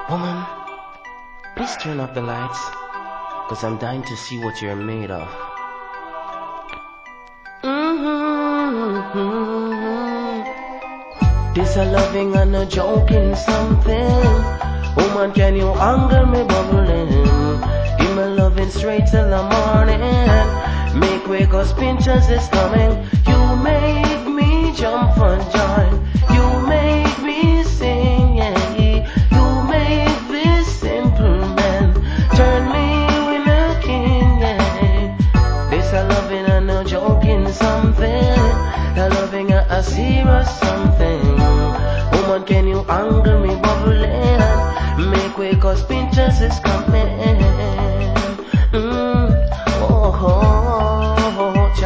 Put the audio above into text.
Woman, please turn off the lights, cause I'm dying to see what you're made of. This a loving and a joking something. Woman, can you anger me bubbling? Give me loving straight till the morning. Make way cause Pinterest is coming. You make me jump for joy. You make me sing, yeah. You make this simple man turn me with a king, yeah. This a loving and a joking something. A loving and a serious something. Woman, can you anger me bubbling? Make way cause Pinterest is coming.